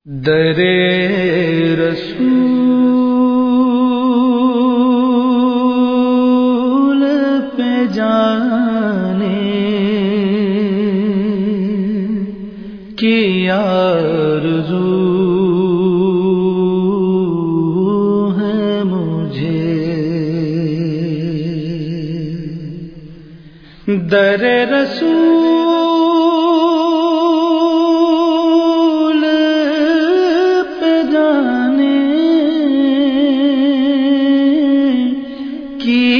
در رسول پہ جانے کی آرزو ہے مجھے، در رسول پہ جانے کی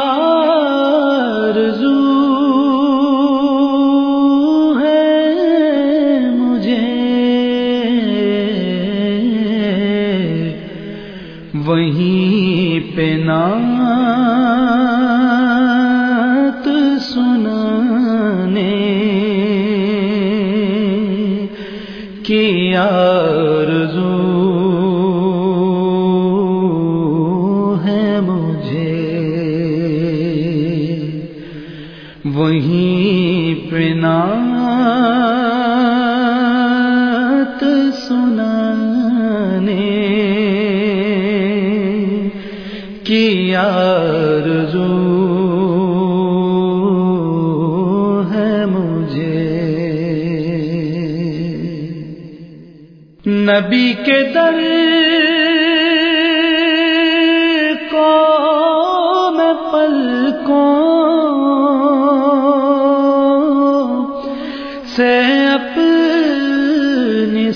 آرزو ہے مجھے، وہیں پہ نعت سنانے کی آرزو ہے مجھے، وہیں پہ نعت سنانے کی آرزو ہے مجھے، نبی کے در کو میں پلکوں سے اپنی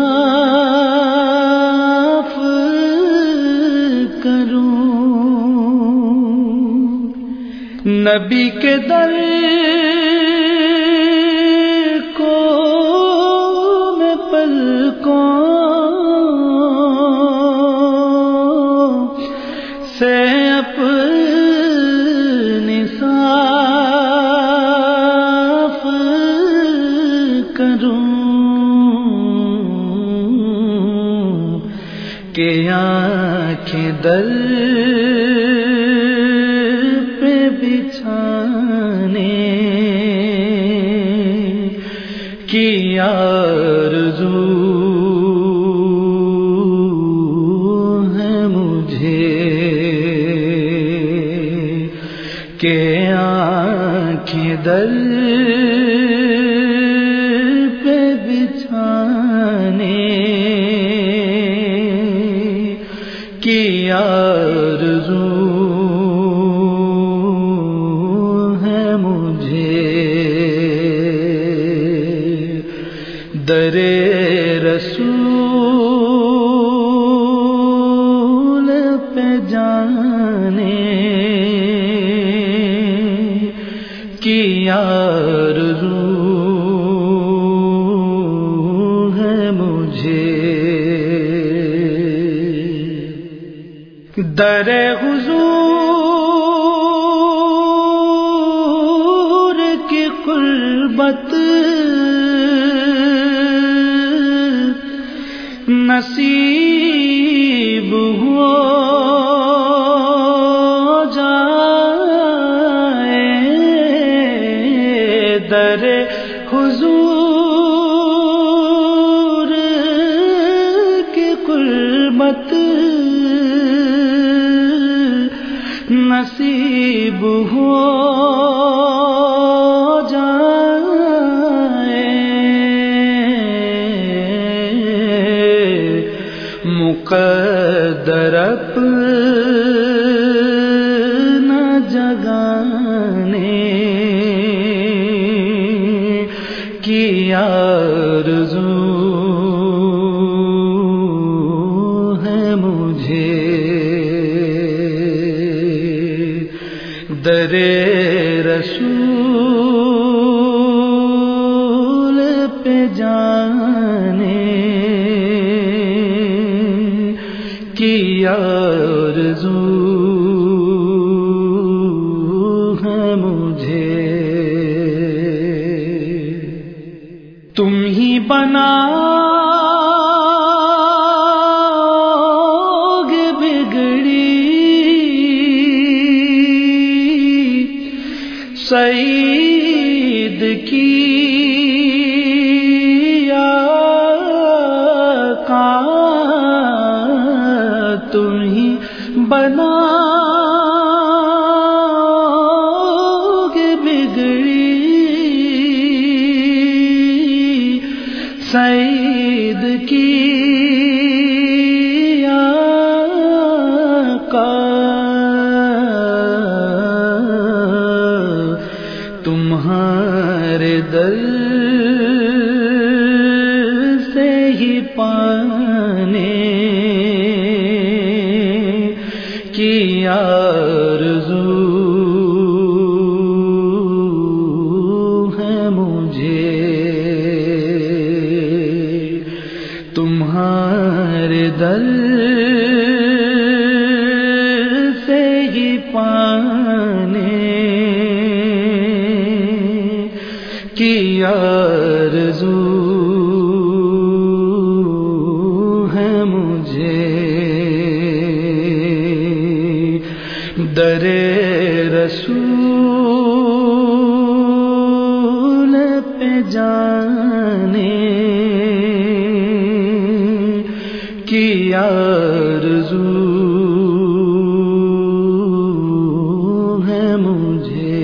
صاف کروں، نبی کے در کو میں پلکوں سے اپنی صاف کروں کہ آنکھیں در پہ بچھانے کی آرزو ہے مجھے، کہ آنکھیں در پہ بچھانے کی آرزو ہے مجھے، در رسول پہ جانے کی آرزو ہے مجھے، در حضور کی قربت نصیب ہو جائے، در حضور کی قربت نصیب ہو جائے، مقدر اپنا جگانے کی آرزو ہے مجھے، در رسول پہ جانے کی آرزو ہے مجھے، تم ہی بناؤگے بگڑی سعید کی تم ہی بناؤگے بگڑی سعید کی آقا تمہارے در سے ہی پانے کی آرزو ہے مجھے تمہارے در سے ہی پانے کی آرزو ہے مجھے در رسول پہ جانے کی آرزو ہے مجھے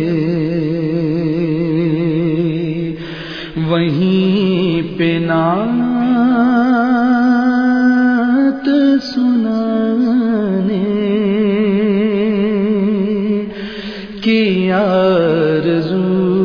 وہیں پہ نعت سنانے کی آرزو